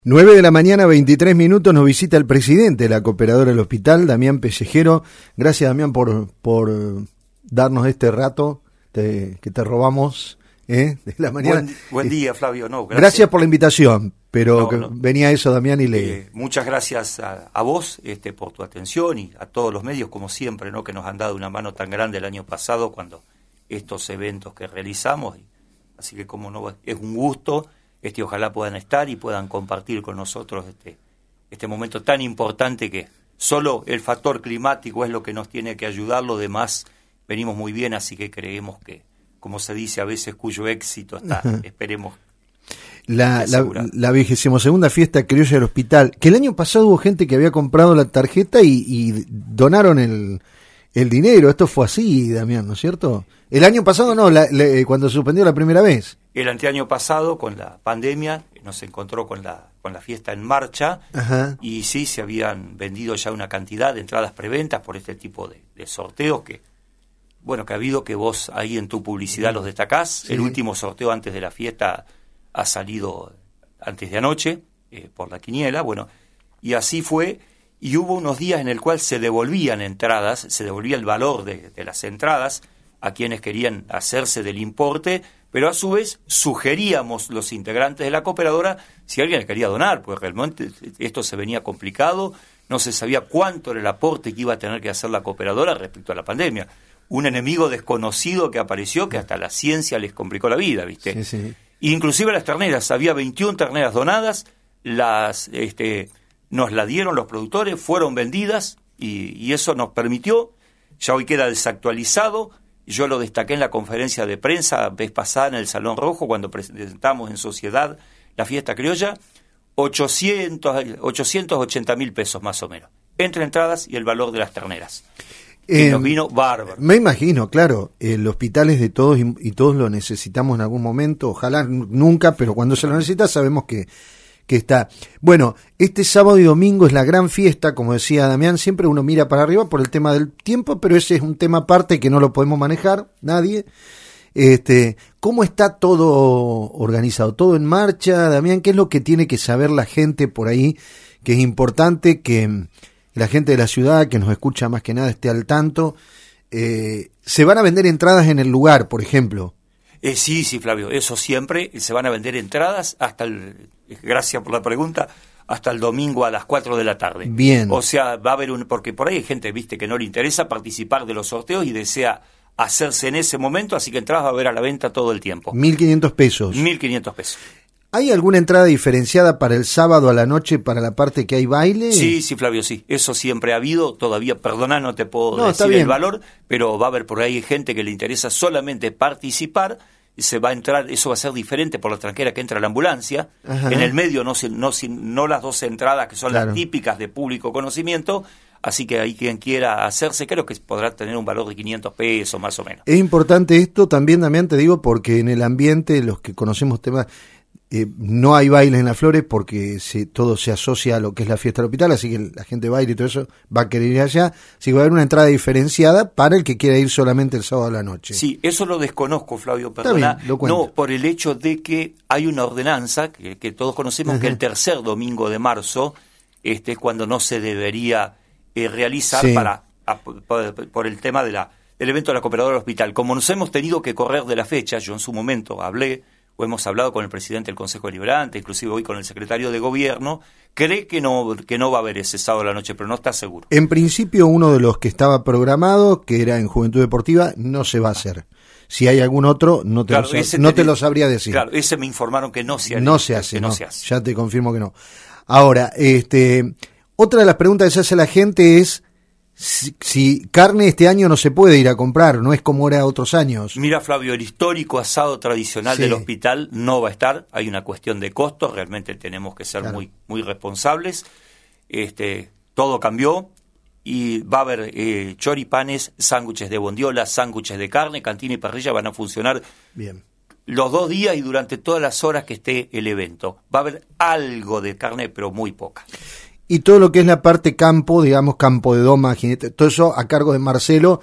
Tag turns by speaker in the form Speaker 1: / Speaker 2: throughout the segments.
Speaker 1: 9 de la mañana, 23 minutos, nos visita el presidente de la Cooperadora del Hospital, Damián Pellejero. Gracias, Damián, por darnos este rato que te robamos de la mañana.
Speaker 2: Buen día, Flavio.
Speaker 1: Gracias por la invitación, pero venía eso, Damián, y
Speaker 2: muchas gracias a vos por tu atención y a todos los medios, como siempre, que nos han dado una mano tan grande el año pasado cuando estos eventos que realizamos. Así que, como no, es un gusto. Ojalá puedan estar y puedan compartir con nosotros este momento tan importante que solo el factor climático es lo que nos tiene que ayudar, lo demás venimos muy bien, así que creemos que, como se dice a veces, cuyo éxito está, esperemos.
Speaker 1: La 22ª fiesta criolla del hospital, que el año pasado hubo gente que había comprado la tarjeta y donaron el dinero. Esto fue así, Damián, ¿no es cierto? El año pasado no, cuando se suspendió la primera vez.
Speaker 2: El anteaño pasado, con la pandemia, nos encontró con la fiesta en marcha. Ajá. Y sí, se habían vendido ya una cantidad de entradas preventas por este tipo de sorteos que ha habido, que vos ahí en tu publicidad los destacás. Sí. El último sorteo antes de la fiesta ha salido antes de anoche, por la quiniela, y así fue. Y hubo unos días en el cual se devolvían entradas, se devolvía el valor de las entradas a quienes querían hacerse del importe, pero a su vez sugeríamos los integrantes de la cooperadora si alguien quería donar, porque realmente esto se venía complicado, no se sabía cuánto era el aporte que iba a tener que hacer la cooperadora respecto a la pandemia. Un enemigo desconocido que apareció, que hasta la ciencia les complicó la vida, ¿viste? Sí, sí. Inclusive las terneras, había 21 terneras donadas, nos la dieron los productores, fueron vendidas y eso nos permitió, ya hoy queda desactualizado. Yo lo destaqué en la conferencia de prensa vez pasada en el Salón Rojo cuando presentamos en sociedad la fiesta criolla, 880 mil pesos más o menos, entre entradas y el valor de las terneras. Nos vino bárbaro.
Speaker 1: Me imagino, claro, el hospital es de todos y todos lo necesitamos en algún momento, ojalá nunca, pero cuando se lo necesita sabemos que está. Bueno, este sábado y domingo es la gran fiesta, como decía Damián, siempre uno mira para arriba por el tema del tiempo, pero ese es un tema aparte que no lo podemos manejar, nadie. ¿Cómo está todo organizado? ¿Todo en marcha, Damián? ¿Qué es lo que tiene que saber la gente por ahí? Que es importante que la gente de la ciudad, que nos escucha más que nada, esté al tanto. ¿Se van a vender entradas en el lugar, por ejemplo?
Speaker 2: Sí, Flavio, eso siempre. Se van a vender entradas gracias por la pregunta, hasta el domingo a las 4 de la tarde.
Speaker 1: Bien.
Speaker 2: O sea, va a haber porque por ahí hay gente, que no le interesa participar de los sorteos y desea hacerse en ese momento, así que entradas va a haber a la venta todo el tiempo.
Speaker 1: 1.500 pesos.
Speaker 2: 1.500 pesos.
Speaker 1: ¿Hay alguna entrada diferenciada para el sábado a la noche para la parte que hay baile?
Speaker 2: Sí, Flavio, sí. Eso siempre ha habido. Todavía, perdona, no te puedo decir el valor, pero va a haber por ahí gente que le interesa solamente participar. Se va a entrar, eso va a ser diferente por la tranquera que entra la ambulancia. Ajá. En el medio no las dos entradas que son las típicas de público conocimiento. Así que ahí quien quiera hacerse, creo que podrá tener un valor de 500 pesos más o menos.
Speaker 1: Es importante esto también, Damián, te digo, porque en el ambiente, los que conocemos temas, no hay bailes en las Flores porque todo se asocia a lo que es la fiesta del hospital, así que la gente baila y todo eso va a querer ir allá. Así que va a haber una entrada diferenciada para el que quiera ir solamente el sábado a la noche.
Speaker 2: Sí, eso lo desconozco, Flavio, perdona.
Speaker 1: Bien, lo cuento.
Speaker 2: No, por el hecho de que hay una ordenanza que todos conocemos, que el tercer domingo de marzo es cuando no se debería realizar por el tema del evento de la Cooperadora del Hospital. Como nos hemos tenido que correr de la fecha, yo en su momento hemos hablado con el presidente del Consejo Deliberante, inclusive hoy con el secretario de Gobierno, cree que no va a haber ese sábado a la noche, pero no está seguro.
Speaker 1: En principio, uno de los que estaba programado, que era en Juventud Deportiva, no se va a hacer. Si hay algún otro, no te lo sabría decir.
Speaker 2: Claro, ese me informaron que no se hace.
Speaker 1: No se hace. Ya te confirmo que no. Ahora, otra de las preguntas que se hace la gente es si carne este año no se puede ir a comprar, no es como era otros años.
Speaker 2: Mira, Flavio, el histórico asado tradicional del hospital no va a estar. Hay una cuestión de costos, realmente tenemos que ser muy, muy responsables. Todo cambió y va a haber choripanes, sándwiches de bondiola, sándwiches de carne, cantina y parrilla van a funcionar bien los 2 días y durante todas las horas que esté el evento. Va a haber algo de carne, pero muy poca.
Speaker 1: Y todo lo que es la parte campo, digamos, campo de doma, jinete, todo eso a cargo de Marcelo,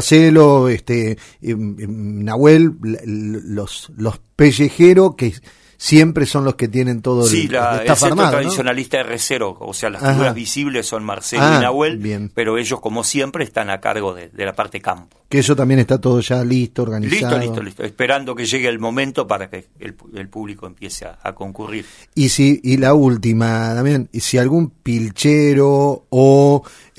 Speaker 1: Nahuel, los pellejeros que siempre son los que tienen todo
Speaker 2: el
Speaker 1: staff
Speaker 2: centro
Speaker 1: armado,
Speaker 2: tradicionalista R0, o sea, las figuras visibles son Marcelo y Nahuel,
Speaker 1: bien.
Speaker 2: Pero ellos, como siempre, están a cargo de la parte campo.
Speaker 1: Que eso también está todo ya listo, organizado.
Speaker 2: Listo, esperando que llegue el momento para que el público empiece a concurrir.
Speaker 1: Y la última, Damián, si algún pilchero o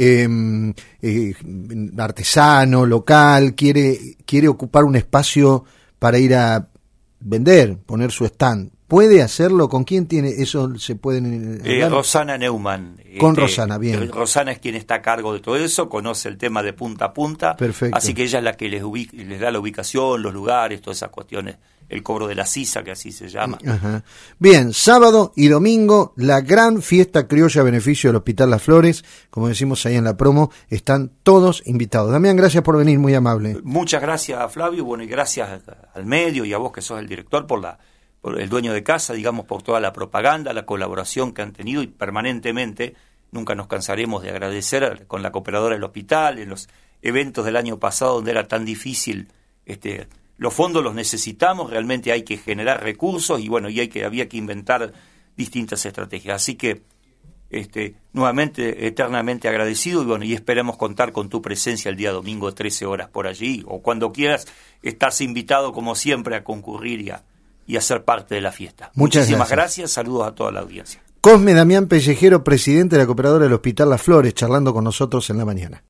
Speaker 1: artesano local quiere ocupar un espacio para ir a vender, poner su stand, ¿puede hacerlo? ¿Con quién tiene eso? ¿Se pueden hablar?
Speaker 2: Rosana Neumann.
Speaker 1: Con Rosana, bien.
Speaker 2: Rosana es quien está a cargo de todo eso, conoce el tema de punta a punta.
Speaker 1: Perfecto.
Speaker 2: Así que ella es la que les da la ubicación, los lugares, todas esas cuestiones, el cobro de la sisa, que así se llama.
Speaker 1: Ajá. Bien, sábado y domingo, la gran fiesta criolla a beneficio del Hospital Las Flores, como decimos ahí en la promo, están todos invitados. Damián, gracias por venir, muy amable.
Speaker 2: Muchas gracias, Flavio, bueno, y gracias al medio y a vos que sos el director por el dueño de casa, digamos, por toda la propaganda, la colaboración que han tenido y permanentemente, nunca nos cansaremos de agradecer con la cooperadora del hospital, en los eventos del año pasado donde era tan difícil, los fondos los necesitamos, realmente hay que generar recursos y bueno, había que inventar distintas estrategias. Así que, nuevamente, eternamente agradecido y bueno, y esperamos contar con tu presencia el día domingo 13 horas por allí, o cuando quieras, estás invitado como siempre a concurrir y a ser parte de la fiesta. Muchísimas gracias, saludos a toda la audiencia.
Speaker 1: Cosme Damián Pellejero, presidente de la Cooperadora del Hospital Las Flores, charlando con nosotros en la mañana.